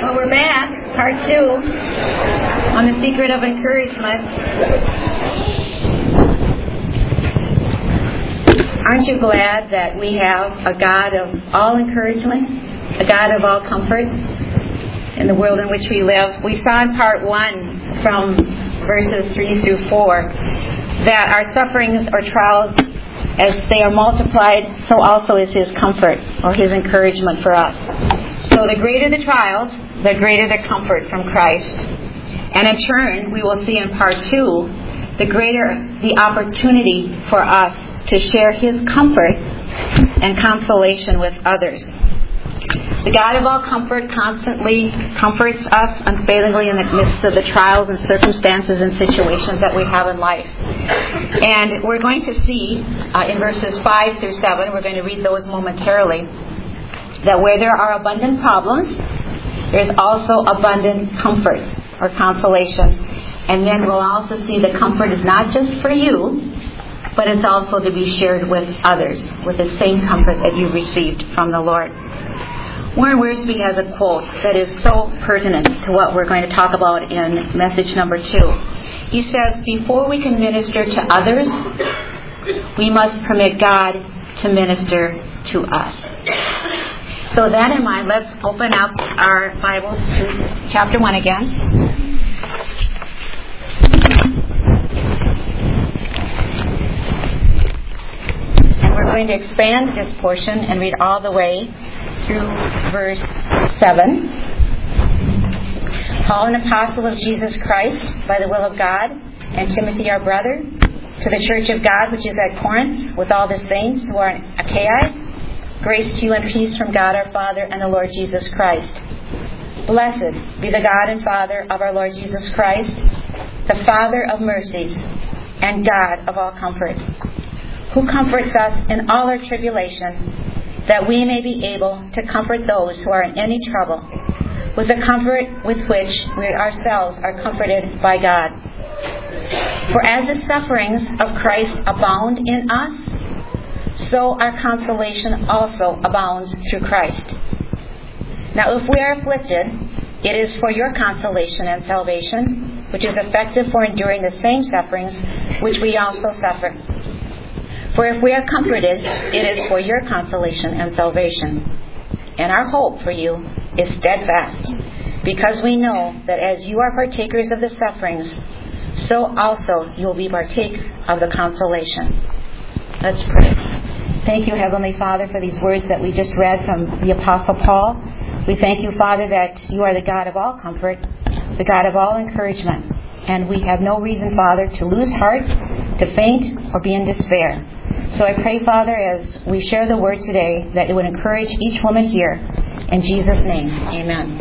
Well, we're back, part 2, on the secret of encouragement. Aren't you glad that we have a God of all encouragement, a God of all comfort in the world in which we live? We saw in part 1 from verses 3 through 4 that our sufferings or trials, as they are multiplied, so also is His comfort or His encouragement for us. So the greater the trials, the greater the comfort from Christ. And in turn, we will see in part 2, the greater the opportunity for us to share His comfort and consolation with others. The God of all comfort constantly comforts us unfailingly in the midst of the trials and circumstances and situations that we have in life. And we're going to see in verses 5 through 7, we're going to read those momentarily, that where there are abundant problems, there's also abundant comfort or consolation. And then we'll also see the comfort is not just for you, but it's also to be shared with others with the same comfort that you received from the Lord. Warren Wiersbe has a quote that is so pertinent to what we're going to talk about in message number 2. He says, before we can minister to others, we must permit God to minister to us. So that in mind, let's open up our Bibles to chapter 1 again. And we're going to expand this portion and read all the way through verse 7. Paul, an apostle of Jesus Christ, by the will of God, and Timothy, our brother, to the church of God which is at Corinth, with all the saints who are in Achaia, grace to you and peace from God our Father and the Lord Jesus Christ. Blessed be the God and Father of our Lord Jesus Christ, the Father of mercies and God of all comfort, who comforts us in all our tribulation, that we may be able to comfort those who are in any trouble, with the comfort with which we ourselves are comforted by God. For as the sufferings of Christ abound in us, so our consolation also abounds through Christ. Now if we are afflicted, it is for your consolation and salvation, which is effective for enduring the same sufferings which we also suffer. For if we are comforted, it is for your consolation and salvation. And our hope for you is steadfast, because we know that as you are partakers of the sufferings, so also you will be partake of the consolation. Let's pray. Thank you, Heavenly Father, for these words that we just read from the Apostle Paul. We thank you, Father, that you are the God of all comfort, the God of all encouragement. And we have no reason, Father, to lose heart, to faint, or be in despair. So I pray, Father, as we share the word today, that it would encourage each woman here. In Jesus' name, amen.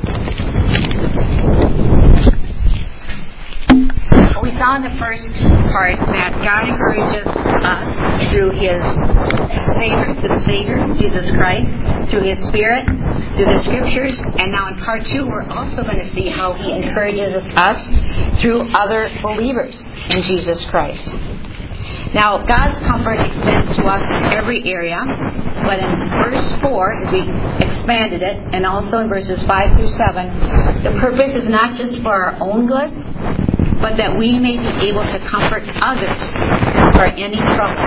We saw in the first part that God encourages us through the Savior, Jesus Christ, through His Spirit, through the Scriptures, and now in part 2 we're also going to see how He encourages us through other believers in Jesus Christ. Now, God's comfort extends to us in every area, but in verse 4, as we expanded it, and also in verses 5 through 7, the purpose is not just for our own good, but that we may be able to comfort others who are in any trouble.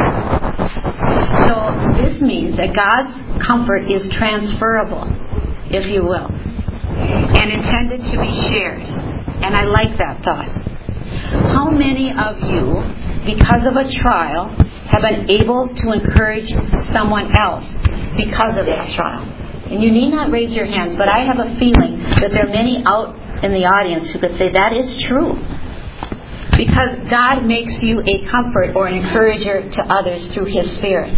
So this means that God's comfort is transferable, if you will, and intended to be shared. And I like that thought. How many of you, because of a trial, have been able to encourage someone else because of that trial? And you need not raise your hands, but I have a feeling that there are many out in the audience who could say that is true. Because God makes you a comfort or an encourager to others through His Spirit.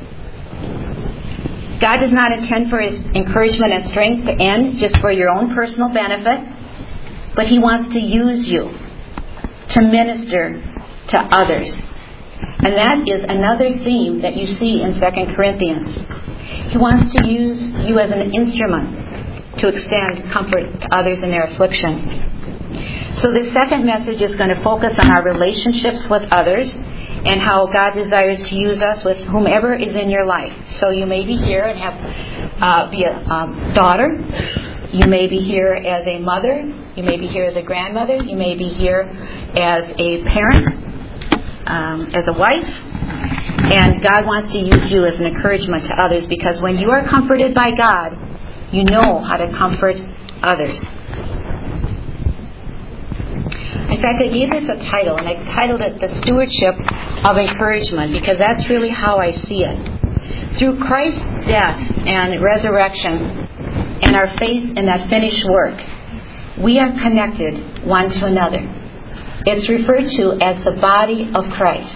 God does not intend for His encouragement and strength to end just for your own personal benefit, but He wants to use you to minister to others. And that is another theme that you see in 2 Corinthians. He wants to use you as an instrument to extend comfort to others in their affliction. So the second message is going to focus on our relationships with others and how God desires to use us with whomever is in your life. So you may be here and be a daughter, You may be here as a mother. You may be here as a grandmother. You may be here as a parent, as a wife. And God wants to use you as an encouragement to others, because when you are comforted by God, you know how to comfort others. In fact, I gave this a title, and I titled it The Stewardship of Encouragement, because that's really how I see it. Through Christ's death and resurrection and our faith in that finished work, we are connected one to another. It's referred to as the body of Christ.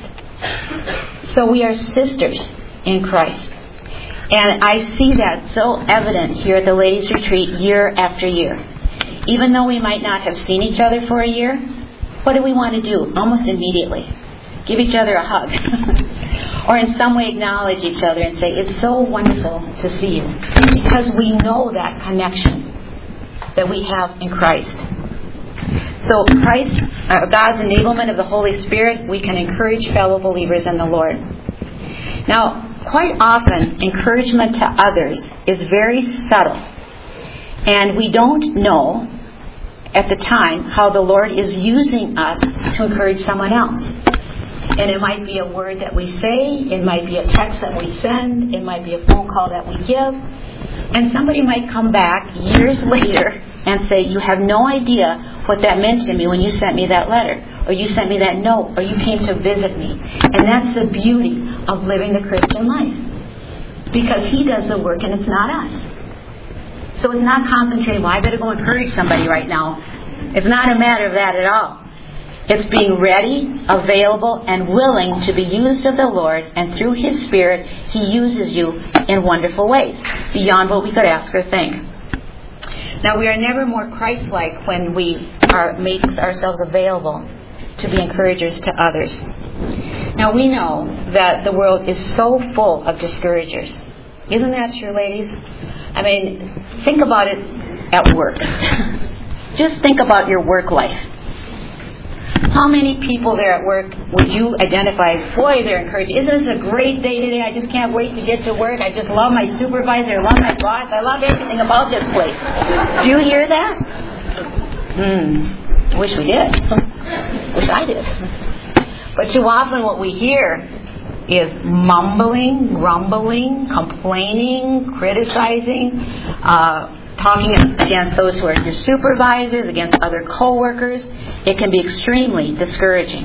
So we are sisters in Christ. And I see that so evident here at the Ladies' Retreat year after year. Even though we might not have seen each other for a year, what do we want to do? Almost immediately. Give each other a hug. Or in some way acknowledge each other and say, it's so wonderful to see you. Because we know that connection that we have in Christ. So Christ, God's enablement of the Holy Spirit, we can encourage fellow believers in the Lord. Now, quite often, encouragement to others is very subtle. And we don't know at the time how the Lord is using us to encourage someone else. And it might be a word that we say, it might be a text that we send, it might be a phone call that we give. And somebody might come back years later and say, you have no idea what that meant to me when you sent me that letter, or you sent me that note, or you came to visit me. And that's the beauty of living the Christian life. Because He does the work and it's not us. So it's not concentrating, well, I better go encourage somebody right now. It's not a matter of that at all. It's being ready, available, and willing to be used of the Lord, and through His Spirit, He uses you in wonderful ways, beyond what we could ask or think. Now, we are never more Christ-like when we make ourselves available to be encouragers to others. Now, we know that the world is so full of discouragers. Isn't that true, ladies? I mean, think about it at work. Just think about your work life. How many people there at work would you identify as, boy, they're encouraging? Isn't this a great day today? I just can't wait to get to work. I just love my supervisor. I love my boss. I love everything about this place. Do you hear that? Wish we did. Wish I did. But too often what we hear is mumbling, grumbling, complaining, criticizing, talking against those who are your supervisors, against other co-workers. It can be extremely discouraging.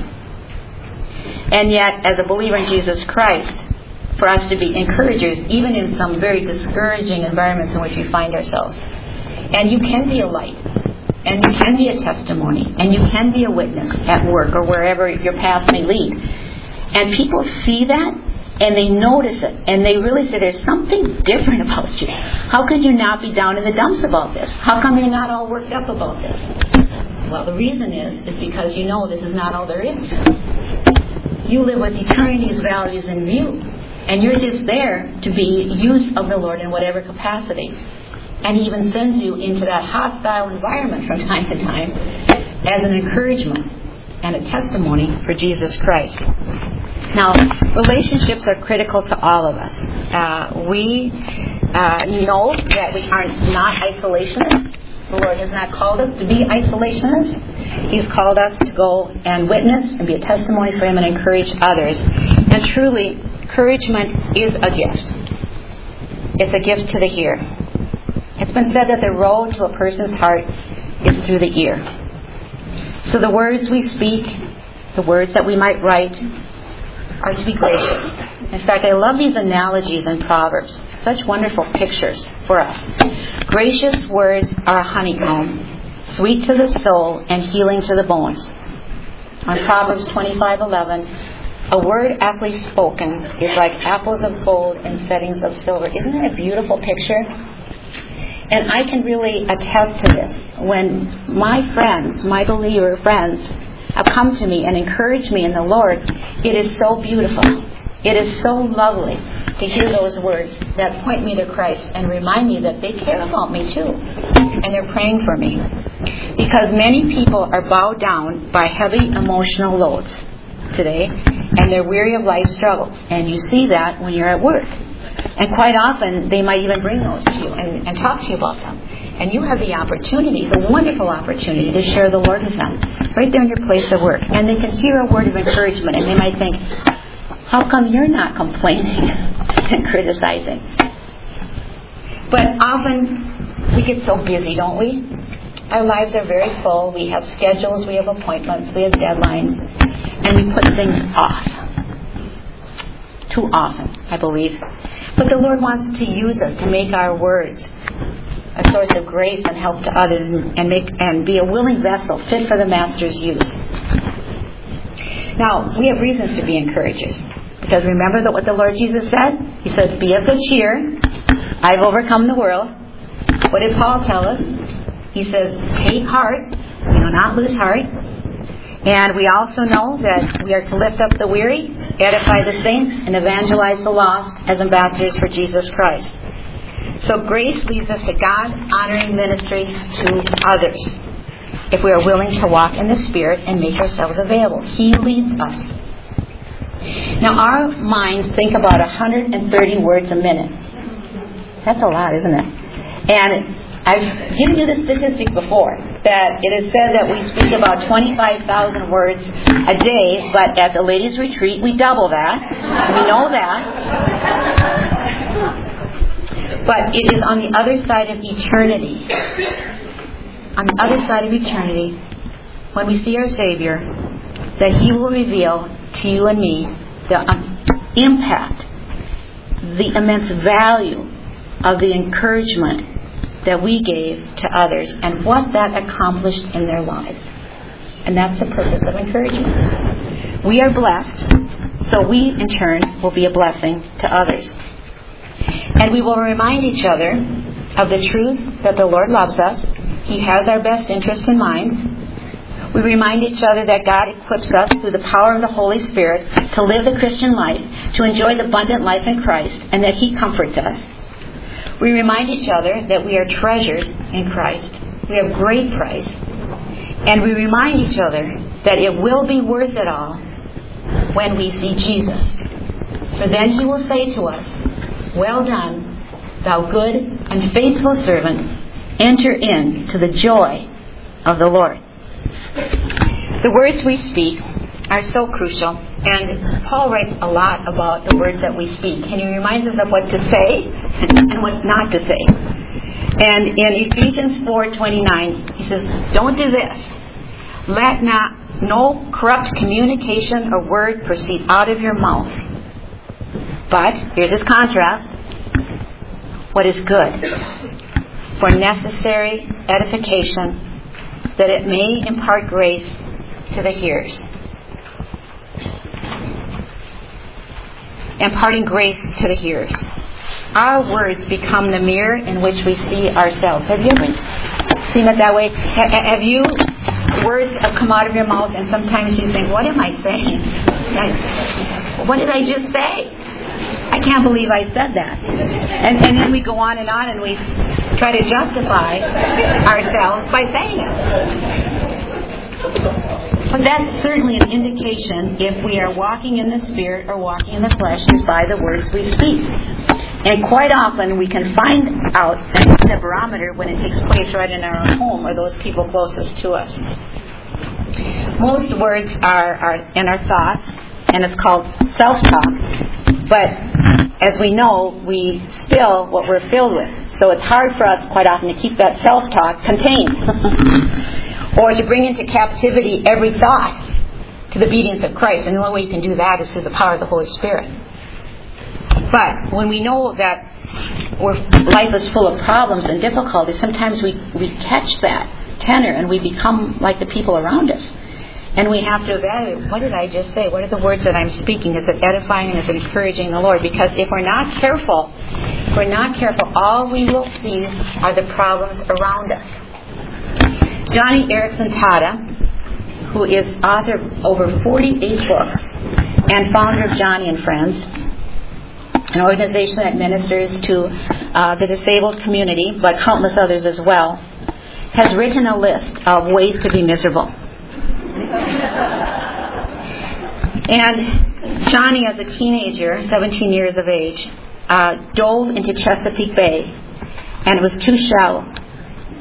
And yet, as a believer in Jesus Christ, for us to be encouragers, even in some very discouraging environments in which we find ourselves. And you can be a light. And you can be a testimony. And you can be a witness at work or wherever your path may lead. And people see that, and they notice it, and they really say, there's something different about you. How could you not be down in the dumps about this? How come you're not all worked up about this? Well, the reason is because you know this is not all there is. You live with eternity's values in view, and you're just there to be used of the Lord in whatever capacity. And He even sends you into that hostile environment from time to time as an encouragement and a testimony for Jesus Christ. Now, relationships are critical to all of us. We know that we are not isolationists. The Lord has not called us to be isolationists. He's called us to go and witness and be a testimony for Him and encourage others. And truly, encouragement is a gift. It's a gift to the hearer. It's been said that the road to a person's heart is through the ear. So the words we speak, the words that we might write, are to be gracious. In fact, I love these analogies in Proverbs. Such wonderful pictures for us. Gracious words are a honeycomb, sweet to the soul and healing to the bones. On Proverbs 25:11, a word aptly spoken is like apples of gold in settings of silver. Isn't that a beautiful picture? And I can really attest to this. When my friends, my believer friends, have come to me and encouraged me in the Lord, it is so beautiful. It is so lovely to hear those words that point me to Christ and remind me that they care about me too. And they're praying for me. Because many people are bowed down by heavy emotional loads today, and they're weary of life struggles. And you see that when you're at work. And quite often, they might even bring those to you and talk to you about them. And you have the opportunity, the wonderful opportunity, to share the Lord with them right there in your place of work. And they can hear a word of encouragement, and they might think, how come you're not complaining and criticizing? But often we get so busy, don't we? Our lives are very full. We have schedules, we have appointments, we have deadlines, and we put things off. Too often, I believe. But the Lord wants to use us to make our words a source of grace and help to others, and be a willing vessel fit for the Master's use. Now, we have reasons to be encouragers. Because remember what the Lord Jesus said? He said, be of good cheer. I've overcome the world. What did Paul tell us? He says, take heart. Not lose heart. And we also know that we are to lift up the weary, edify the saints, and evangelize the lost as ambassadors for Jesus Christ. So grace leads us to God-honoring ministry to others if we are willing to walk in the Spirit and make ourselves available. He leads us. Now, our minds think about 130 words a minute. That's a lot, isn't it? And I've given you the statistic before, that it is said that we speak about 25,000 words a day, but at the ladies' retreat, we double that. We know that. But it is on the other side of eternity. On the other side of eternity, when we see our Savior, that He will reveal to you and me the impact, the immense value of the encouragement that we gave to others and what that accomplished in their lives. And that's the purpose of encouragement. We are blessed, so we in turn will be a blessing to others. And we will remind each other of the truth that the Lord loves us. He has our best interest in mind. We remind each other that God equips us through the power of the Holy Spirit to live the Christian life, to enjoy the abundant life in Christ, and that He comforts us. We remind each other that we are treasured in Christ. We have great price. And we remind each other that it will be worth it all when we see Jesus. For then He will say to us, well done, thou good and faithful servant. Enter into the joy of the Lord. The words we speak are so crucial, and Paul writes a lot about the words that we speak, and he reminds us of what to say and what not to say. And in Ephesians 4:29, he says, don't do this. Let no corrupt communication or word proceed out of your mouth. But, here's his contrast, what is good for necessary edification, that it may impart grace to the hearers. Imparting grace to the hearers. Our words become the mirror in which we see ourselves. Have you ever seen it that way? Have you, words have come out of your mouth and sometimes you think, what am I saying? What did I just say? I can't believe I said that. And then we go on and we try to justify ourselves by saying it. But that's certainly an indication if we are walking in the Spirit or walking in the flesh is by the words we speak. And quite often we can find out the barometer when it takes place right in our own home or those people closest to us. Most words are in our thoughts, and it's called self-talk. But as we know, we spill what we're filled with. So it's hard for us quite often to keep that self-talk contained. Or to bring into captivity every thought to the obedience of Christ. And the only way you can do that is through the power of the Holy Spirit. But when we know that life is full of problems and difficulties, sometimes we catch that tenor and we become like the people around us. And we have to evaluate, what did I just say? What are the words that I'm speaking? Is it edifying and is it encouraging the Lord? Because if we're not careful, all we will see are the problems around us. Johnny Erickson Tata, who is author of over 48 books and founder of Johnny and Friends, an organization that ministers to the disabled community, but countless others as well, has written a list of ways to be miserable. And Johnny, as a teenager, 17 years of age, dove into Chesapeake Bay, and it was too shallow.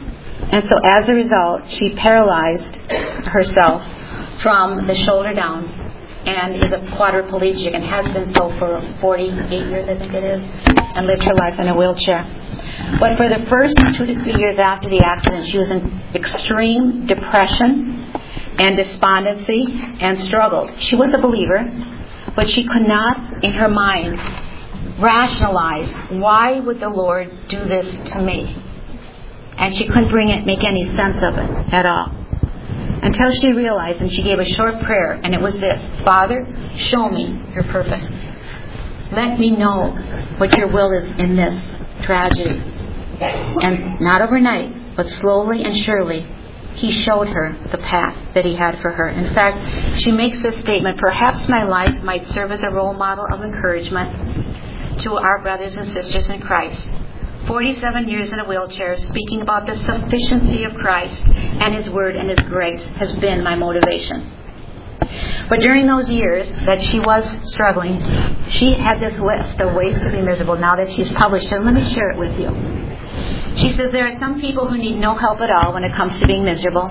And so as a result, she paralyzed herself from the shoulder down and is a quadriplegic and has been so for 48 years, I think it is, and lived her life in a wheelchair. But for the first 2 to 3 years after the accident, she was in extreme depression and despondency and struggled. She was a believer, but she could not, in her mind, rationalize, why would the Lord do this to me? And she couldn't make any sense of it at all. Until she realized, and she gave a short prayer, and it was this: Father, show me your purpose. Let me know what your will is in this tragedy. And not overnight, but slowly and surely, he showed her the path that he had for her. In fact, she makes this statement: perhaps my life might serve as a role model of encouragement to our brothers and sisters in Christ. 47 years in a wheelchair, speaking about the sufficiency of Christ and His Word and His grace has been my motivation. But during those years that she was struggling, she had this list of ways to be miserable. Now that she's published it, let me share it with you. She says there are some people who need no help at all when it comes to being miserable.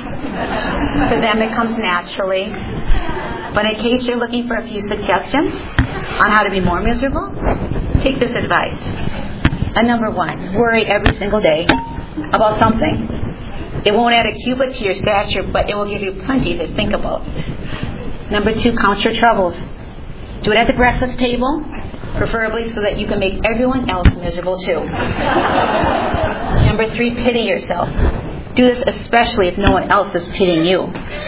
For them it comes naturally. But in case you're looking for a few suggestions on how to be more miserable, take this advice. And number 1, worry every single day about something. It won't add a cubit to your stature, but it will give you plenty to think about. Number 2, count your troubles. Do it at the breakfast table, preferably so that you can make everyone else miserable too. Number 3, pity yourself. Do this especially if no one else is pitying you.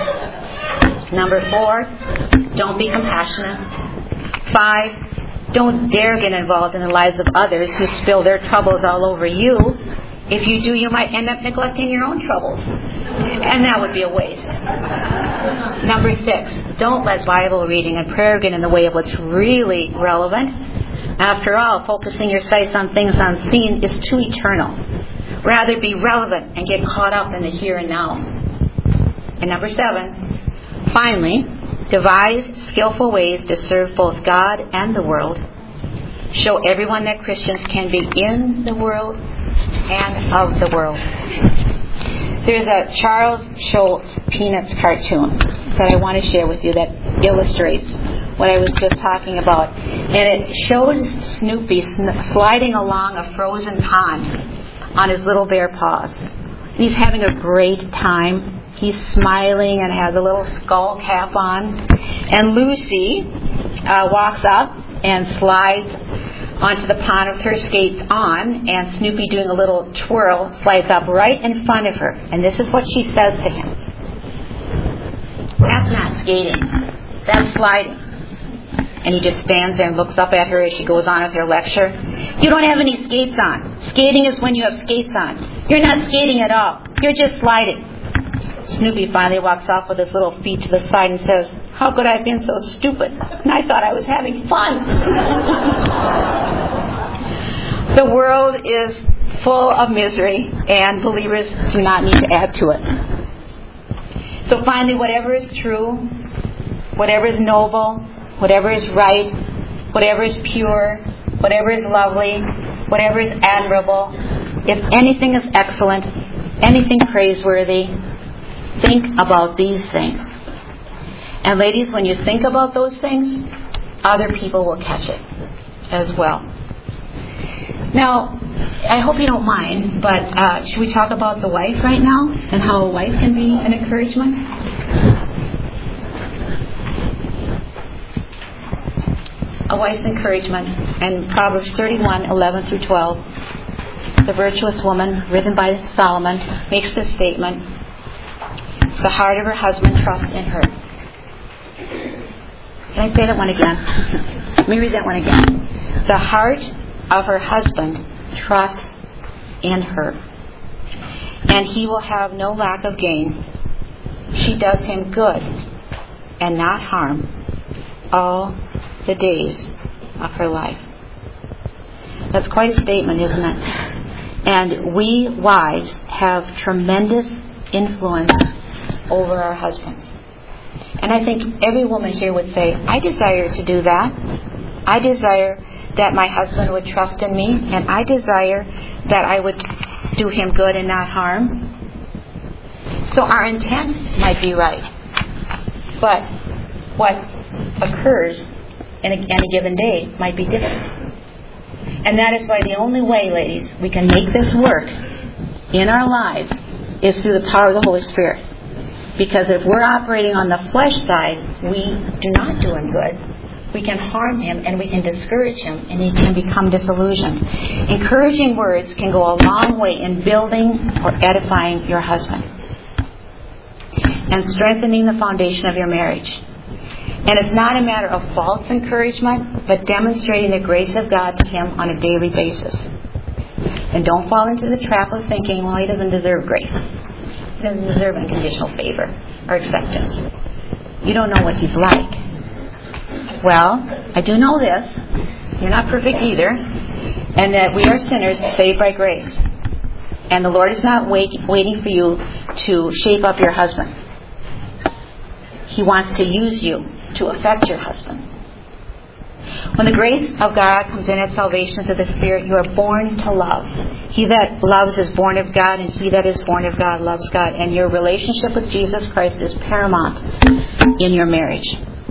Number 4, don't be compassionate. 5, don't dare get involved in the lives of others who spill their troubles all over you. If you do, you might end up neglecting your own troubles. And that would be a waste. Number 6, don't let Bible reading and prayer get in the way of what's really relevant. After all, focusing your sights on things unseen is too eternal. Rather be relevant and get caught up in the here and now. And number 7, finally, devise skillful ways to serve both God and the world. Show everyone that Christians can be in the world and of the world. There's a Charles Schulz Peanuts cartoon that I want to share with you that illustrates what I was just talking about. And it shows Snoopy sliding along a frozen pond on his little bare paws. And he's having a great time. He's smiling and has a little skull cap on. And Lucy walks up and slides onto the pond with her skates on, and Snoopy, doing a little twirl, slides up right in front of her. And this is what she says to him: "That's not skating, that's sliding." And he just stands there and looks up at her as she goes on with her lecture. "You don't have any skates on. Skating is when you have skates on. You're not skating at all. You're just sliding." Snoopy finally walks off with his little feet to the side and says, "How could I have been so stupid? And I thought I was having fun." The world is full of misery, and believers do not need to add to it. So finally, whatever is true, whatever is noble, whatever is right, whatever is pure, whatever is lovely, whatever is admirable, if anything is excellent, anything praiseworthy, think about these things. And ladies, when you think about those things, other people will catch it as well. Now, I hope you don't mind, but should we talk about the wife right now and how a wife can be an encouragement? A wife's encouragement. And Proverbs 31:11-12, the virtuous woman, written by Solomon, makes this statement: "The heart of her husband trusts in her." Can I say that one again? Let me read that one again. "The heart of her husband trusts in her, and he will have no lack of gain. She does him good and not harm all the days of her life." That's quite a statement, isn't it? And we wives have tremendous influence over our husbands. And I think every woman here would say, "I desire to do that. I desire that my husband would trust in me, and I desire that I would do him good and not harm." So our intent might be right, but what occurs in any given day might be different. And that is why the only way, ladies, we can make this work in our lives is through the power of the Holy Spirit. Because if we're operating on the flesh side, we do not do Him good. We can harm Him and we can discourage Him, and He can become disillusioned. Encouraging words can go a long way in building or edifying your husband and strengthening the foundation of your marriage. And it's not a matter of false encouragement, but demonstrating the grace of God to him on a daily basis. And don't fall into the trap of thinking, well, he doesn't deserve grace. He doesn't deserve unconditional favor or acceptance. You don't know what he's like. Well, I do know this. You're not perfect either. And that we are sinners saved by grace. And the Lord is not waiting for you to shape up your husband. He wants to use you to affect your husband. When the grace of God comes in at salvation through the Spirit, you are born to love. He that loves is born of God, and he that is born of God loves God. And your relationship with Jesus Christ is paramount in your marriage.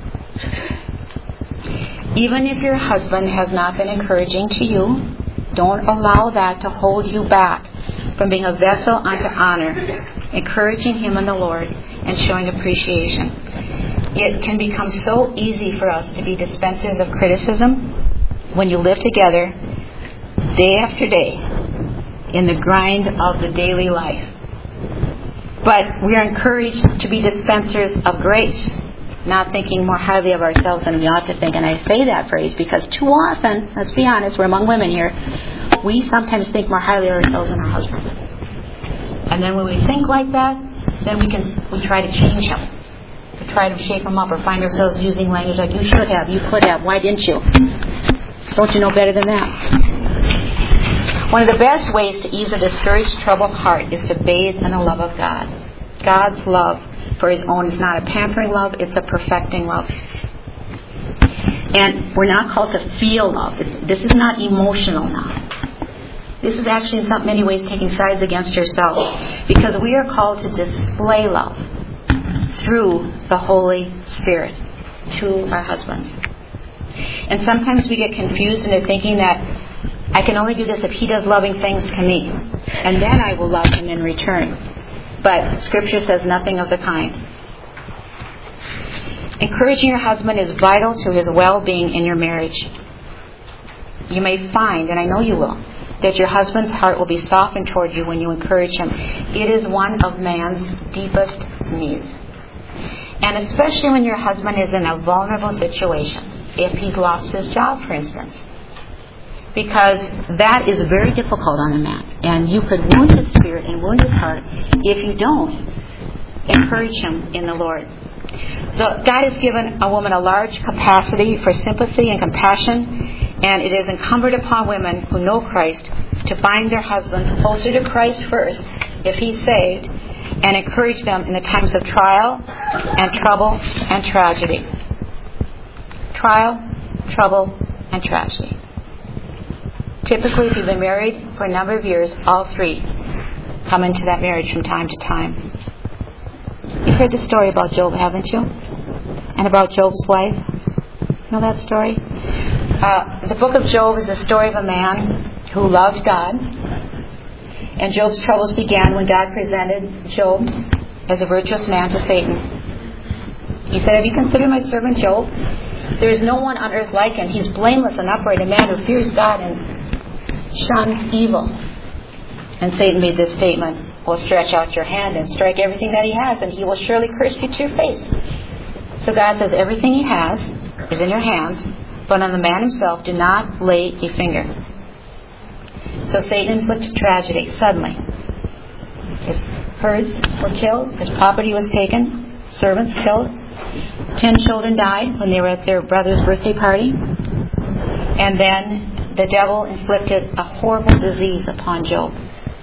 Even if your husband has not been encouraging to you, don't allow that to hold you back from being a vessel unto honor, encouraging him in the Lord and showing appreciation. It can become so easy for us to be dispensers of criticism when you live together day after day in the grind of the daily life. But we are encouraged to be dispensers of grace, not thinking more highly of ourselves than we ought to think. And I say that phrase because too often, let's be honest, we're among women here, we sometimes think more highly of ourselves than our husbands. And then when we think like that, then we try to change them. We try to shape them up or find ourselves using language like, you should have, you could have, why didn't you? Don't you know better than that? One of the best ways to ease a discouraged, troubled heart is to bathe in the love of God. God's love for His own is not a pampering love, it's a perfecting love. And we're not called to feel love. This is not emotional now. This is actually in many ways taking sides against yourself, because we are called to display love through the Holy Spirit to our husbands. And sometimes we get confused into thinking that I can only do this if he does loving things to me, and then I will love him in return. But Scripture says nothing of the kind. Encouraging your husband is vital to his well-being in your marriage. You may find, and I know you will, that your husband's heart will be softened toward you when you encourage him. It is one of man's deepest needs. And especially when your husband is in a vulnerable situation, if he's lost his job, for instance. Because that is very difficult on a man. And you could wound his spirit and wound his heart if you don't encourage him in the Lord. God has given a woman a large capacity for sympathy and compassion, and it is incumbent upon women who know Christ to find their husbands closer to Christ first, if he's saved, and encourage them in the times of trial and trouble and tragedy. Trial, trouble, and tragedy. Typically, if you've been married for a number of years, all three come into that marriage from time to time. You've heard the story about Job, haven't you? And about Job's wife? You know that story? The book of Job is the story of a man who loved God. And Job's troubles began when God presented Job as a virtuous man to Satan. He said, "Have you considered my servant Job? There is no one on earth like him. He's blameless and upright, a man who fears God and shuns evil." And Satan made this statement, "Well, stretch out your hand and strike everything that he has, and he will surely curse you to your face." So God says everything he has is in your hands, but on the man himself do not lay a finger. So Satan inflicted tragedy suddenly. His herds were killed, his property was taken, servants killed, 10 children died when they were at their brother's birthday party, and then the devil inflicted a horrible disease upon Job.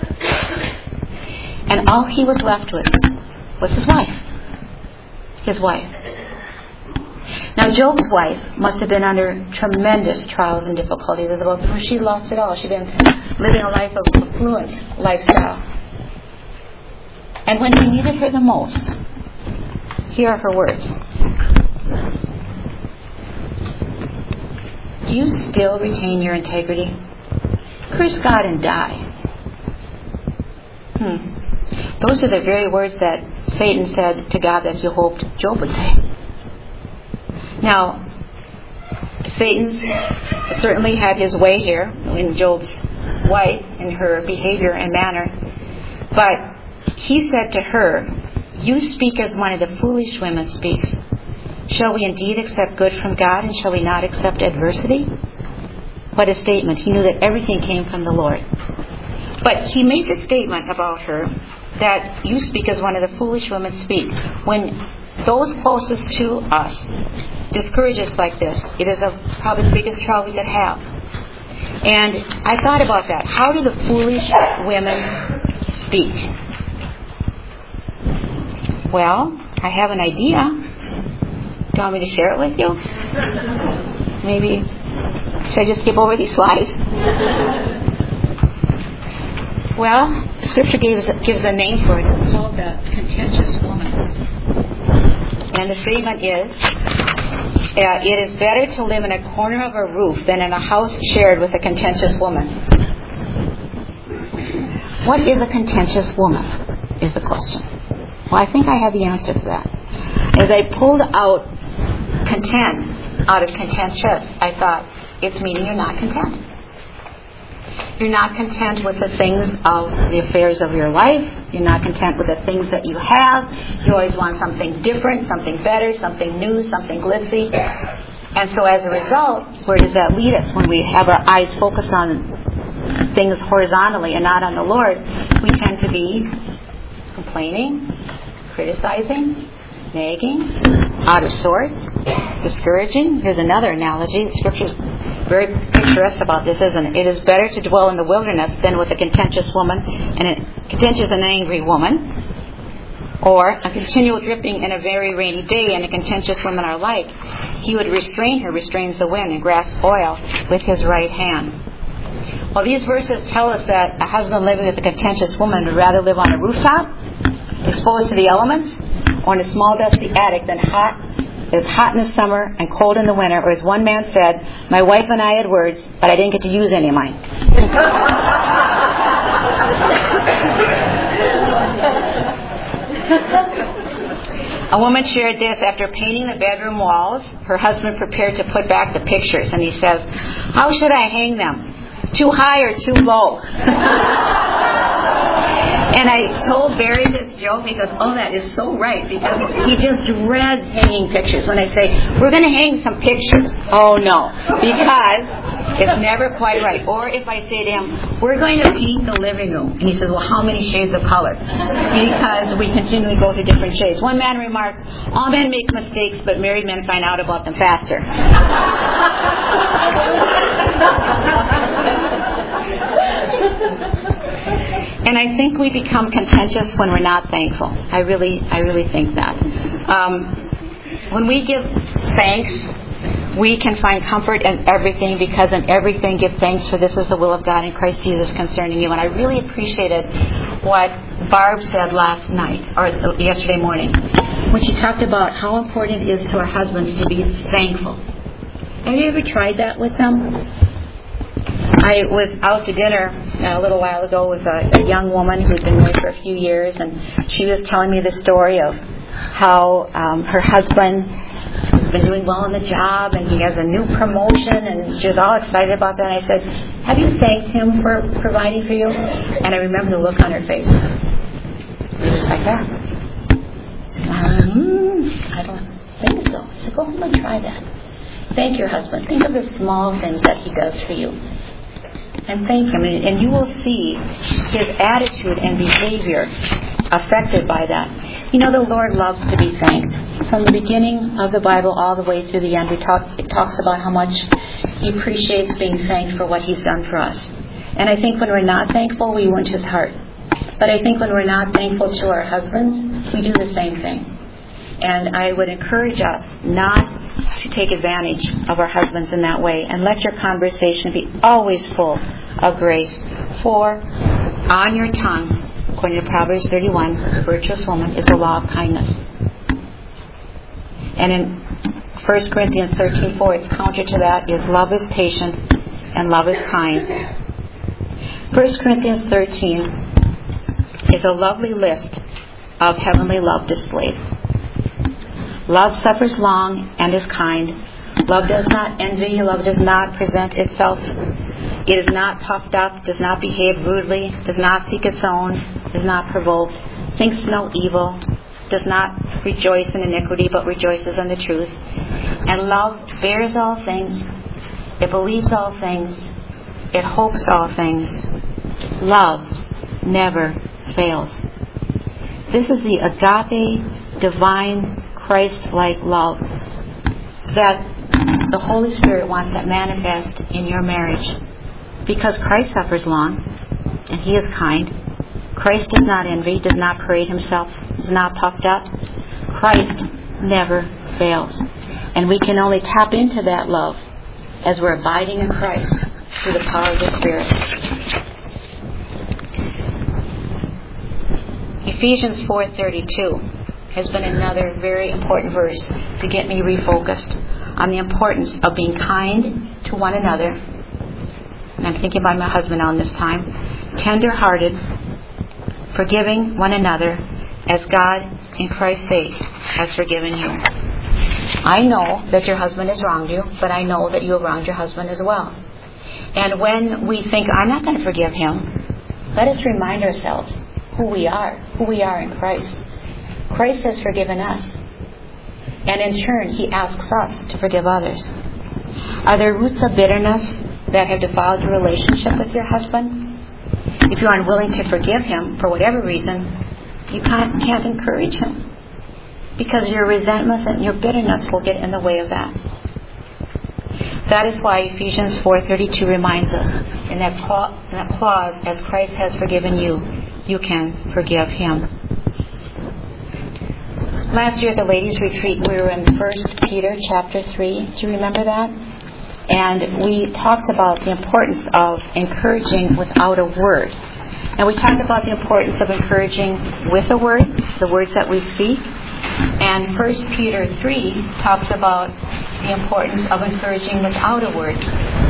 And all he was left with was his wife. His wife. Now, Job's wife must have been under tremendous trials and difficulties. She lost it all. She'd been living a life of affluent lifestyle. And when he needed her the most, here are her words. Do you still retain your integrity? Curse God and die. Those are the very words that Satan said to God that he hoped Job would say. Now, Satan certainly had his way here in Job's wife, in her behavior and manner. But he said to her, you speak as one of the foolish women speaks. Shall we indeed accept good from God, and shall we not accept adversity? What a statement. He knew that everything came from the Lord. But he made the statement about her that you speak as one of the foolish women speak. When those closest to us discourage us like this, it is probably the biggest trial we could have. And I thought about that. How do the foolish women speak? Well, I have an idea. Do you want me to share it with you? Maybe. Should I just skip over these slides? Well, the Scripture gives a name for it. It's called the contentious woman. And the statement is, it is better to live in a corner of a roof than in a house shared with a contentious woman. What is a contentious woman, is the question. Well, I think I have the answer for that. As I pulled out content out of contentious, I thought, it's meaning you're not content. You're not content with the things of the affairs of your life. You're not content with the things that you have. You always want something different, something better, something new, something glitzy. And so as a result, where does that lead us when we have our eyes focused on things horizontally and not on the Lord? We tend to be complaining, criticizing, nagging, out of sorts, discouraging. Here's another analogy. The Scripture's very picturesque about this, isn't it? It is better to dwell in the wilderness than with a contentious woman, and a contentious and angry woman, or a continual dripping in a very rainy day, and a contentious women are like. He would restrain her, restrains the wind, and grasp oil with his right hand. Well, these verses tell us that a husband living with a contentious woman would rather live on a rooftop, exposed to the elements, or in a small dusty attic than it's hot in the summer and cold in the winter, or as one man said, my wife and I had words, but I didn't get to use any of mine. A woman shared this. After painting the bedroom walls, her husband prepared to put back the pictures, and he says, how should I hang them? Too high or too low? And I told Barry this joke. He goes, oh, that is so right, because he just dreads hanging pictures. When I say, we're going to hang some pictures. Oh, no, because it's never quite right. Or if I say to him, we're going to paint the living room. And he says, well, how many shades of color? Because we continually go through different shades. One man remarked, all men make mistakes, but married men find out about them faster. And I think we become contentious when we're not thankful. I really think that. When we give thanks, we can find comfort in everything, because in everything give thanks, for this is the will of God in Christ Jesus concerning you. And I really appreciated what Barb said last night, or yesterday morning, when she talked about how important it is to our husbands to be thankful. Have you ever tried that with them? I was out to dinner a little while ago with a young woman who'd been married for a few years, and she was telling me the story of how her husband has been doing well in the job, and he has a new promotion, and she was all excited about that. And I said, have you thanked him for providing for you? And I remember the look on her face. It was like that. I don't think so. I said, go home and try that. Thank your husband. Think of the small things that he does for you. And thank him. And you will see his attitude and behavior affected by that. You know, the Lord loves to be thanked. From the beginning of the Bible all the way through the end, it talks about how much he appreciates being thanked for what he's done for us. And I think when we're not thankful, we wound his heart. But I think when we're not thankful to our husbands, we do the same thing. And I would encourage us not to take advantage of our husbands in that way. And let your conversation be always full of grace. For on your tongue according to Proverbs 31, the virtuous woman is the law of kindness. And in 1 Corinthians 13:4, its counter to that is love is patient and love is kind. 1 Corinthians 13 is a lovely list of heavenly love displayed. Love suffers long and is kind. Love does not envy. Love does not present itself. It is not puffed up, does not behave rudely, does not seek its own, is not provoked, thinks no evil, does not rejoice in iniquity, but rejoices in the truth. And love bears all things. It believes all things. It hopes all things. Love never fails. This is the agape, divine, Christ-like love that the Holy Spirit wants to manifest in your marriage. Because Christ suffers long, and He is kind. Christ does not envy, does not parade Himself, is not puffed up. Christ never fails. And we can only tap into that love as we're abiding in Christ through the power of the Spirit. Ephesians 4:32 has been another very important verse to get me refocused on the importance of being kind to one another. And I'm thinking about my husband on this time. Tender-hearted, forgiving one another as God, in Christ's sake, has forgiven you. I know that your husband has wronged you, but I know that you have wronged your husband as well. And when we think, I'm not going to forgive him, let us remind ourselves who we are in Christ. Christ has forgiven us. And in turn, He asks us to forgive others. Are there roots of bitterness that have defiled your relationship with your husband? If you're unwilling to forgive him for whatever reason, you can't encourage him, because your resentment and your bitterness will get in the way of that. That is why Ephesians 4:32 reminds us in that clause, as Christ has forgiven you, you can forgive him. Last year at the ladies' retreat, we were in 1 Peter chapter 3. Do you remember that? And we talked about the importance of encouraging without a word. And we talked about the importance of encouraging with a word, the words that we speak. And 1 Peter 3 talks about the importance of encouraging without a word.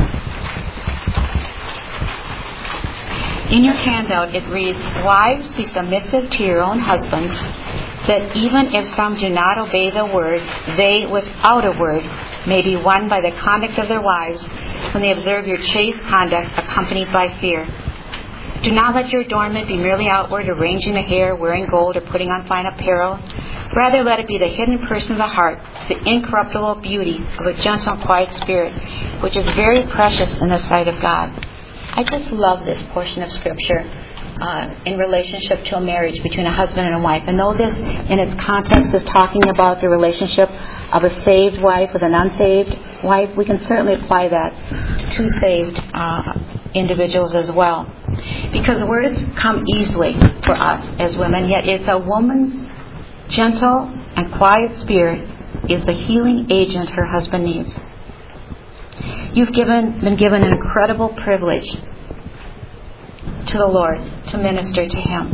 In your handout it reads, "Wives, be submissive to your own husbands, that even if some do not obey the word, they without a word may be won by the conduct of their wives when they observe your chaste conduct accompanied by fear. Do not let your adornment be merely outward, arranging the hair, wearing gold, or putting on fine apparel. Rather, let it be the hidden person of the heart, the incorruptible beauty of a gentle and quiet spirit, which is very precious in the sight of God." I just love this portion of Scripture in relationship to a marriage between a husband and a wife. And though this, in its context, is talking about the relationship of a saved wife with an unsaved wife, we can certainly apply that to saved individuals as well. Because words come easily for us as women, yet it's a woman's gentle and quiet spirit is the healing agent her husband needs. You've been given an incredible privilege to the Lord to minister to Him.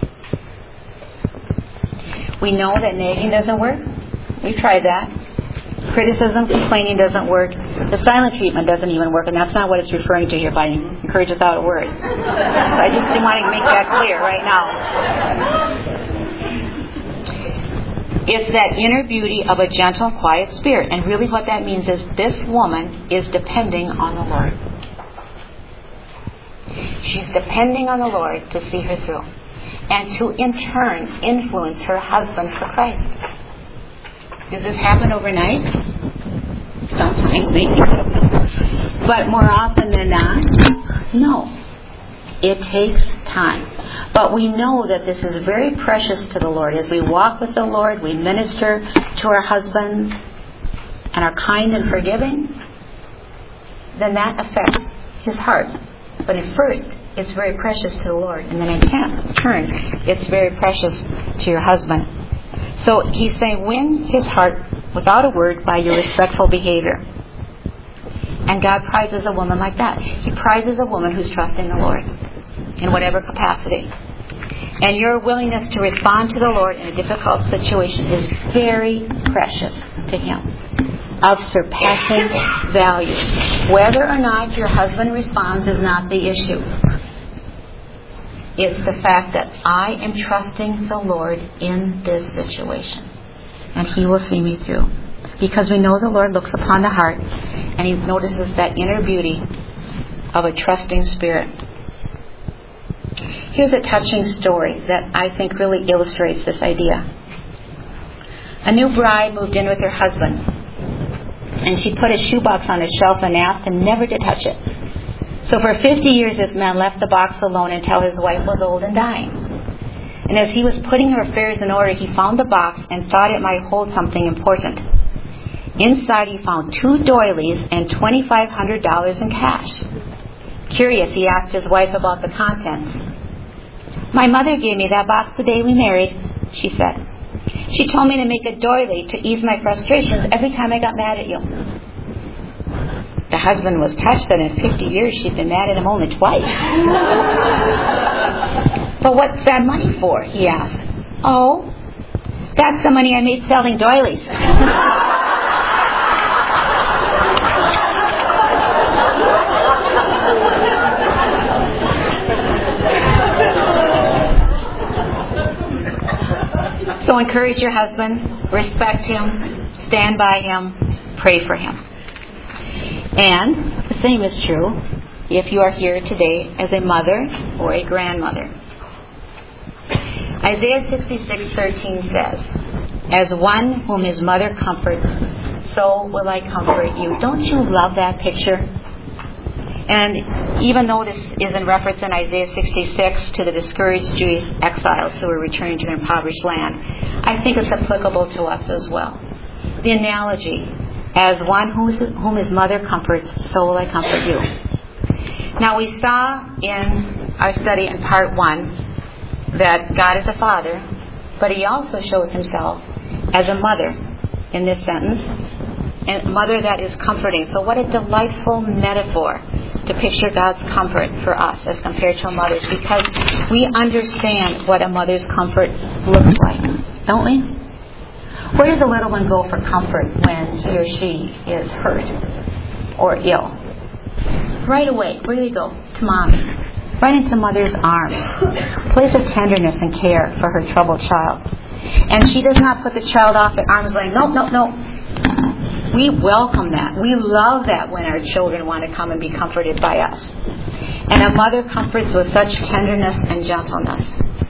We know that nagging doesn't work. We've tried that. Criticism, complaining doesn't work. The silent treatment doesn't even work, and that's not what it's referring to here by encourage without a word. So I just want to make that clear right now. It's that inner beauty of a gentle, quiet spirit. And really what that means is this woman is depending on the Lord. She's depending on the Lord to see her through. And to, in turn, influence her husband for Christ. Does this happen overnight? Sometimes, maybe. But more often than not, no. It takes time. But we know that this is very precious to the Lord. As we walk with the Lord, we minister to our husbands and are kind and forgiving, then that affects his heart. But at first, it's very precious to the Lord. And then in turn, it's very precious to your husband. So he's saying, win his heart without a word by your respectful behavior. And God prizes a woman like that. He prizes a woman who's trusting the Lord in whatever capacity. And your willingness to respond to the Lord in a difficult situation is very precious to Him, of surpassing value. Whether or not your husband responds is not the issue. It's the fact that I am trusting the Lord in this situation, and He will see me through. Because we know the Lord looks upon the heart, and He notices that inner beauty of a trusting spirit. Here's a touching story that I think really illustrates this idea. A new bride moved in with her husband, and she put a shoebox on a shelf and asked and never to touch it. So for 50 years this man left the box alone until his wife was old and dying. And as he was putting her affairs in order, he found the box and thought it might hold something important. Inside he found 2 doilies and $2,500 in cash. Curious, he asked his wife about the contents. "My mother gave me that box the day we married," she said. "She told me to make a doily to ease my frustrations every time I got mad at you." The husband was touched that in 50 years she'd been mad at him only twice. "But what's that money for?" he asked. "Oh, that's the money I made selling doilies." So encourage your husband, respect him, stand by him, pray for him. And the same is true if you are here today as a mother or a grandmother. Isaiah 66:13 says, "As one whom his mother comforts, so will I comfort you." Don't you love that picture? And even though this is in reference in Isaiah 66 to the discouraged Jewish exiles who were returning to their impoverished land, I think it's applicable to us as well. The analogy, as one whom his mother comforts, so will I comfort you. Now we saw in our study in part 1 that God is a father, but He also shows Himself as a mother in this sentence, and a mother that is comforting. So what a delightful metaphor to picture God's comfort for us as compared to a mother's, because we understand what a mother's comfort looks like, don't we? Where does a little one go for comfort when he or she is hurt or ill? Right away, where do they go? To mommy. Right into mother's arms. Place of tenderness and care for her troubled child. And she does not put the child off at arm's length. No. We welcome that. We love that when our children want to come and be comforted by us. And a mother comforts with such tenderness and gentleness.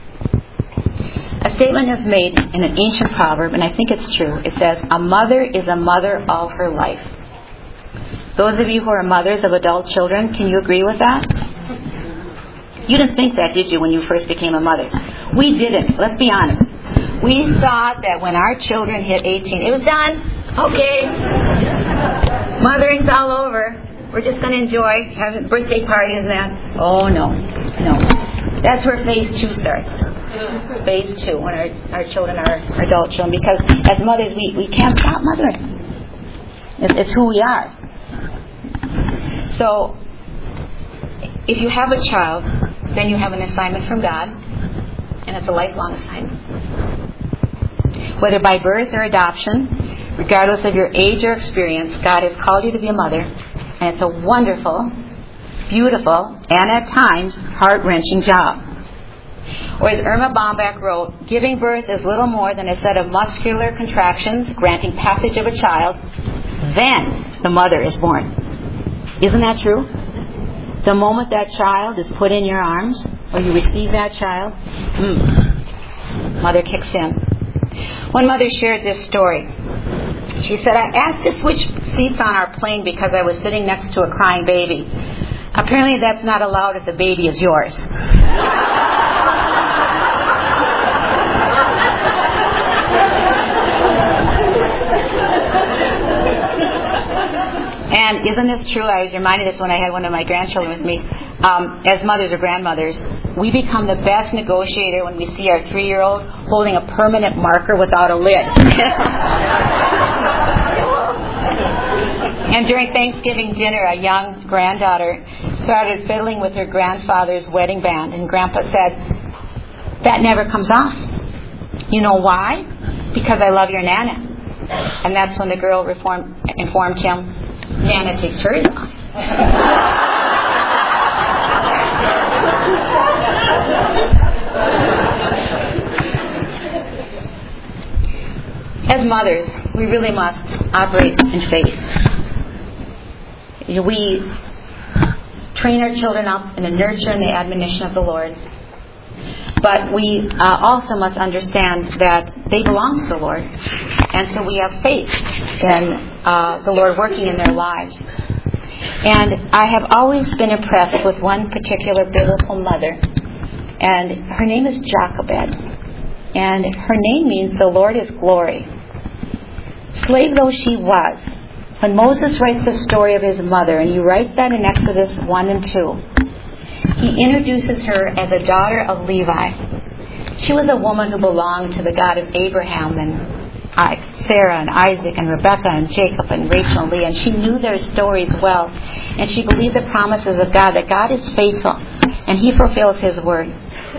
A statement is made in an ancient proverb, and I think it's true. It says, "A mother is a mother all her life." Those of you who are mothers of adult children, can you agree with that? You didn't think that, did you, when you first became a mother? We didn't. Let's be honest. We thought that when our children hit 18, it was done. Okay. Mothering's all over. We're just going to enjoy having birthday parties and that. Oh, no. That's where phase 2 starts. Phase 2, when our children are adult children. Because as mothers, we can't stop mothering. It's who we are. So, if you have a child, then you have an assignment from God. And it's a lifelong assignment. Whether by birth or adoption, regardless of your age or experience, God has called you to be a mother. And it's a wonderful, beautiful, and at times, heart-wrenching job. Or as Irma Bombach wrote, "Giving birth is little more than a set of muscular contractions granting passage of a child. Then the mother is born." Isn't that true? The moment that child is put in your arms, or you receive that child, mother kicks in. One mother shared this story. She said, "I asked to switch seats on our plane because I was sitting next to a crying baby. Apparently that's not allowed if the baby is yours." And isn't this true? I was reminded of this when I had one of my grandchildren with me. As mothers or grandmothers, we become the best negotiator when we see our 3-year-old holding a permanent marker without a lid. And during Thanksgiving dinner, a young granddaughter started fiddling with her grandfather's wedding band, and Grandpa said, that never comes off. You know why? Because I love your Nana. And that's when the girl informed him, Nana takes hers off. As mothers, we really must operate in faith. We train our children up in the nurture and the admonition of the Lord. But we also must understand that they belong to the Lord. And so we have faith in the Lord working in their lives. And I have always been impressed with one particular biblical mother. And her name is Jochebed. And her name means the Lord is glory. Slave though she was, when Moses writes the story of his mother, and he writes that in Exodus 1 and 2, he introduces her as a daughter of Levi. She was a woman who belonged to the God of Abraham and Sarah and Isaac and Rebekah and Jacob and Rachel and Leah, and she knew their stories well. And she believed the promises of God, that God is faithful and He fulfills His word.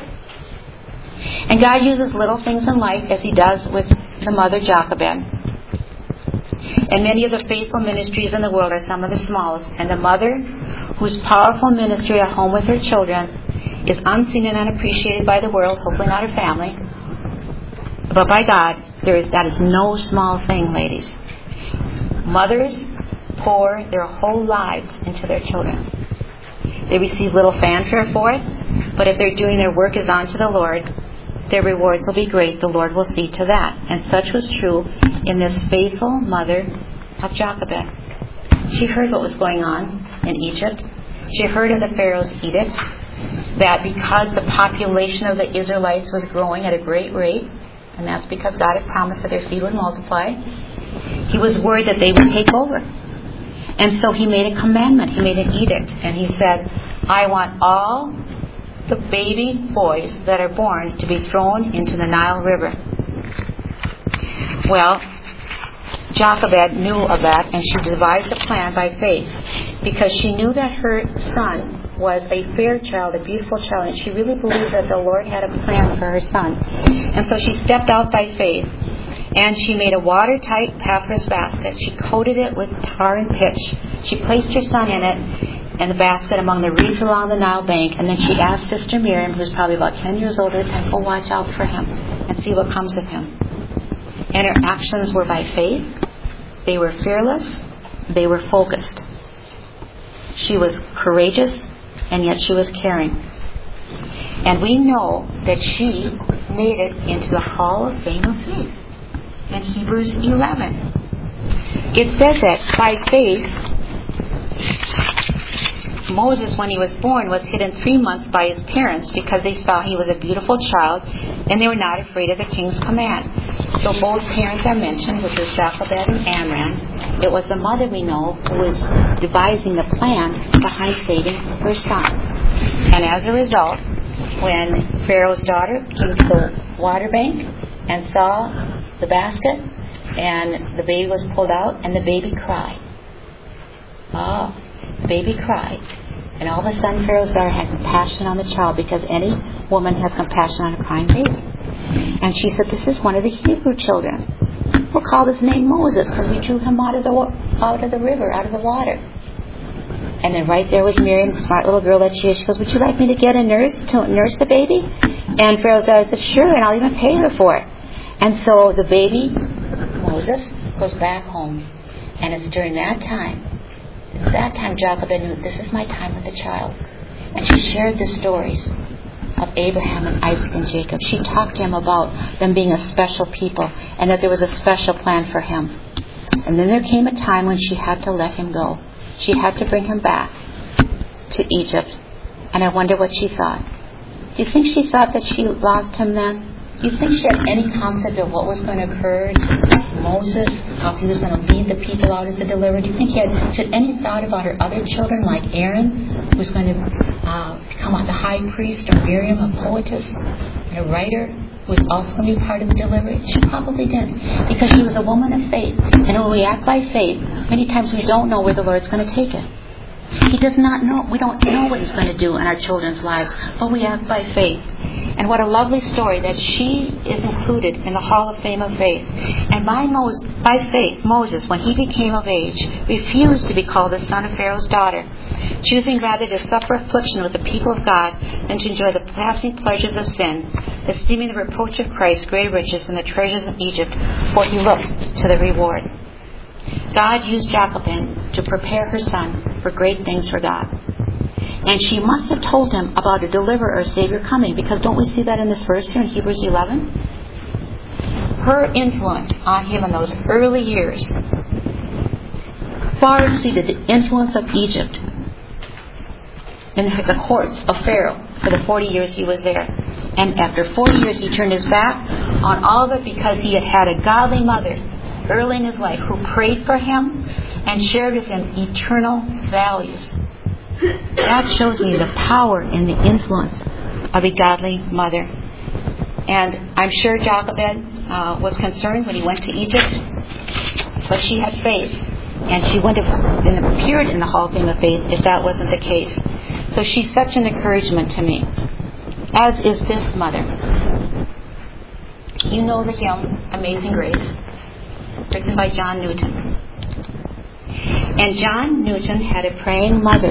And God uses little things in life, as He does with the mother Jochebed. And many of the faithful ministries in the world are some of the smallest. And the mother, whose powerful ministry at home with her children is unseen and unappreciated by the world, hopefully not her family, but by God, that is no small thing, ladies. Mothers pour their whole lives into their children. They receive little fanfare for it, but if they're doing their work as unto the Lord, their rewards will be great. The Lord will see to that. And such was true in this faithful mother of Jochebed. She heard what was going on in Egypt. She heard of the Pharaoh's edict, that because the population of the Israelites was growing at a great rate, and that's because God had promised that their seed would multiply, He was worried that they would take over. And so He made a commandment. He made an edict. And He said, I want all the baby boys that are born to be thrown into the Nile River. Well, Jochebed knew of that, and she devised a plan by faith, because she knew that her son was a fair child, a beautiful child, and she really believed that the Lord had a plan for her son. And so she stepped out by faith, and she made a watertight Paphos basket. She coated it with tar and pitch. She placed her son in it, and the basket among the reeds along the Nile bank, and then she asked Sister Miriam, who was probably about 10 years old at the time, watch out for him and see what comes of him. And her actions were by faith. They were fearless. They were focused. She was courageous, and yet she was caring. And we know that she made it into the Hall of Fame of Faith in Hebrews 11. It says that by faith, Moses, when he was born, was hidden 3 months by his parents because they saw he was a beautiful child and they were not afraid of the king's command. So both parents are mentioned, which is Jochebed and Amram. It was the mother, we know, who was devising the plan behind saving her son. And as a result, when Pharaoh's daughter came to the water bank and saw the basket, and the baby was pulled out, and the baby cried. The baby cried. And all of a sudden, Pharaoh's daughter had compassion on the child, because any woman has compassion on a crying baby. And she said, this is one of the Hebrew children. We'll call his name Moses, because we drew him out of the river, out of the water. And then right there was Miriam, the smart little girl that she is. She goes, would you like me to get a nurse to nurse the baby? And Pharaoh's daughter said, sure, and I'll even pay her for it. And so the baby, Moses, goes back home. And it's during that time Jochebed knew, this is my time with the child. And she shared the stories of Abraham and Isaac and Jacob. She talked to him about them being a special people, and that there was a special plan for him. And then there came a time when she had to let him go. She had to bring him back to Egypt. And I wonder what she thought. Do you think she thought that she lost him then? Do you think she had any concept of what was going to occur to Moses, how he was going to lead the people out as a deliverer? Do you think she had any thought about her other children, like Aaron, who was going to become the high priest, or Miriam, a poetess, and a writer, who was also going to be part of the delivery? She probably didn't, because she was a woman of faith. And when we act by faith, many times we don't know where the Lord's going to take it. He does not know. We don't know what He's going to do in our children's lives, but we act by faith. And what a lovely story that she is included in the Hall of Fame of Faith. And by faith, Moses, when he became of age, refused to be called the son of Pharaoh's daughter, choosing rather to suffer affliction with the people of God than to enjoy the passing pleasures of sin, esteeming the reproach of Christ greater riches than the treasures of Egypt, for he looked to the reward. God used Jochebed to prepare her son for great things for God. And she must have told him about a deliverer or Savior coming, because don't we see that in this verse here in Hebrews 11? Her influence on him in those early years far exceeded the influence of Egypt in the courts of Pharaoh for the 40 years he was there. And after 40 years he turned his back on all of it because he had had a godly mother early in his life who prayed for him and shared with him eternal values. That shows me the power and the influence of a godly mother. And I'm sure Jochebed was concerned when he went to Egypt, but she had faith, and she wouldn't have appeared in the Hall of Fame of Faith if that wasn't the case. So she's such an encouragement to me, as is this mother. You know the hymn, Amazing Grace, written by John Newton. And John Newton had a praying mother.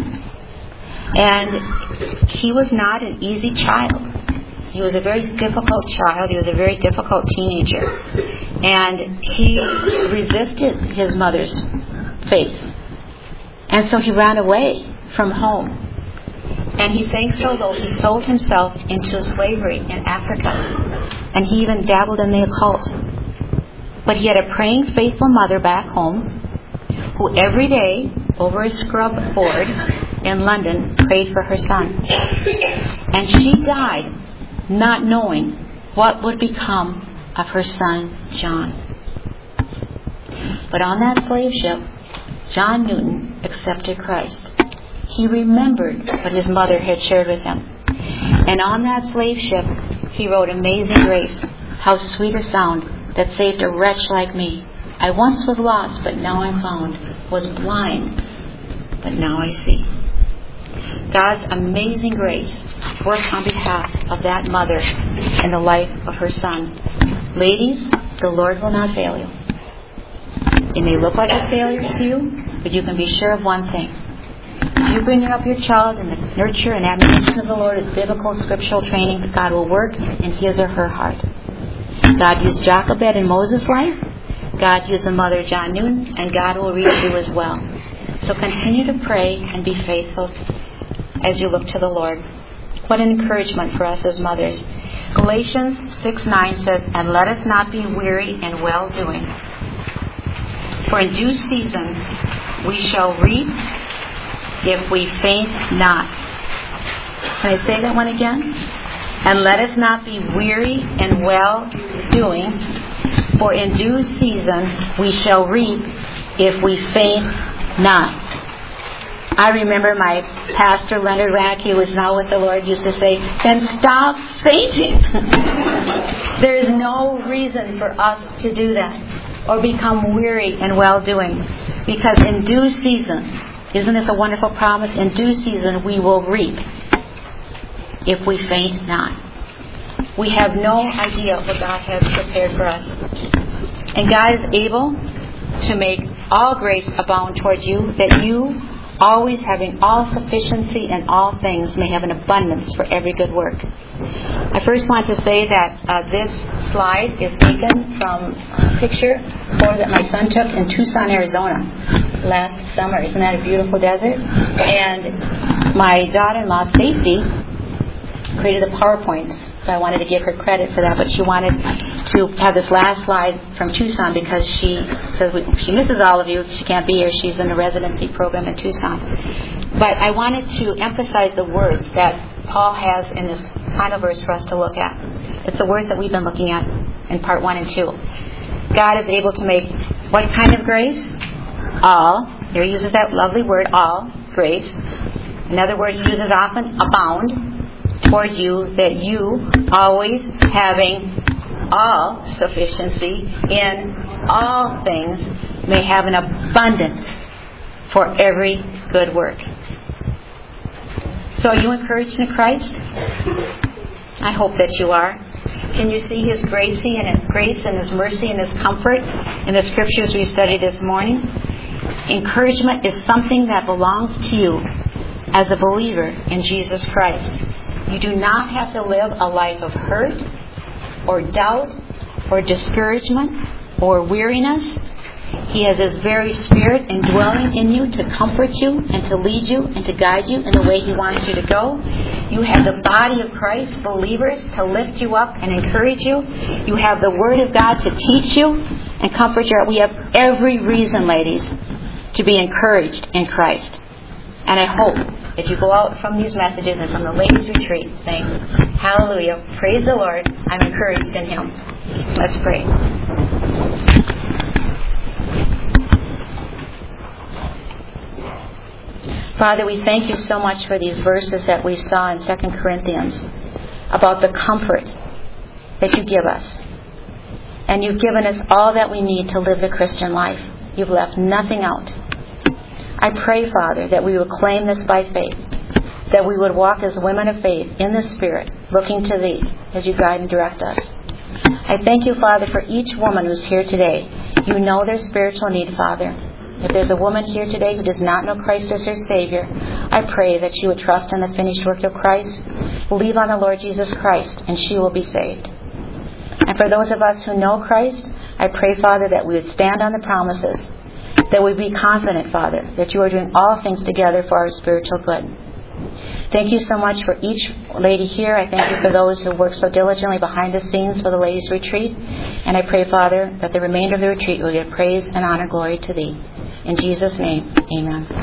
And he was not an easy child. He was a very difficult child. He was a very difficult teenager. And he resisted his mother's faith. And so he ran away from home. And he sang so low, he sold himself into slavery in Africa. And he even dabbled in the occult. But he had a praying, faithful mother back home who every day, over a scrub board in London, prayed for her son. And she died not knowing what would become of her son, John. But on that slave ship, John Newton accepted Christ. He remembered what his mother had shared with him. And on that slave ship, he wrote Amazing Grace, how sweet a sound that saved a wretch like me. I once was lost, but now I'm found, was blind, but now I see. God's amazing grace worked on behalf of that mother in the life of her son. Ladies, the Lord will not fail you. It may look like a failure to you, but you can be sure of one thing. If you bring up your child in the nurture and admonition of the Lord with biblical scriptural training, God will work in his or her heart. God used Jochebed in Moses' life. God used the mother John Newton, and God will reach you as well. So continue to pray and be faithful as you look to the Lord. What an encouragement for us as mothers. Galatians 6:9 says, and let us not be weary in well-doing. For in due season we shall reap if we faint not. Can I say that one again? And let us not be weary in well-doing. For in due season we shall reap if we faint not. I remember my pastor, Leonard Rank, who is now with the Lord, used to say, then stop fainting. There is no reason for us to do that or become weary in well-doing. Because in due season, isn't this a wonderful promise? In due season we will reap if we faint not. We have no idea what God has prepared for us. And God is able to make all grace abound toward you, that you, always having all sufficiency in all things, may have an abundance for every good work. I first want to say that this slide is taken from a picture that my son took in Tucson, Arizona last summer. Isn't that a beautiful desert? And my daughter-in-law, Stacy, created the PowerPoints. So I wanted to give her credit for that, but she wanted to have this last slide from Tucson because she says she misses all of you. She can't be here. She's in a residency program in Tucson. But I wanted to emphasize the words that Paul has in this final verse for us to look at. It's the words that we've been looking at in part 1 and 2. God is able to make what kind of grace? All. Here he uses that lovely word, all, grace. Another word he uses often, abound, towards you, that you, always having all sufficiency in all things, may have an abundance for every good work. So are you encouraged in Christ? I hope that you are. Can you see His grace and His mercy and His comfort in the scriptures we studied this morning? Encouragement is something that belongs to you as a believer in Jesus Christ. You do not have to live a life of hurt or doubt or discouragement or weariness. He has His very Spirit indwelling in you to comfort you and to lead you and to guide you in the way He wants you to go. You have the body of Christ, believers, to lift you up and encourage you. You have the Word of God to teach you and comfort you. We have every reason, ladies, to be encouraged in Christ. And I hope that you go out from these messages and from the ladies' retreat saying, hallelujah, praise the Lord, I'm encouraged in Him. Let's pray. Father, we thank you so much for these verses that we saw in 2 Corinthians about the comfort that you give us. And you've given us all that we need to live the Christian life. You've left nothing out. I pray, Father, that we would claim this by faith, that we would walk as women of faith in the Spirit, looking to Thee as you guide and direct us. I thank you, Father, for each woman who's here today. You know their spiritual need, Father. If there's a woman here today who does not know Christ as her Savior, I pray that she would trust in the finished work of Christ, believe on the Lord Jesus Christ, and she will be saved. And for those of us who know Christ, I pray, Father, that we would stand on the promises, that we be confident, Father, that you are doing all things together for our spiritual good. Thank you so much for each lady here. I thank you for those who work so diligently behind the scenes for the ladies' retreat. And I pray, Father, that the remainder of the retreat will give praise and honor, glory to Thee. In Jesus' name, amen.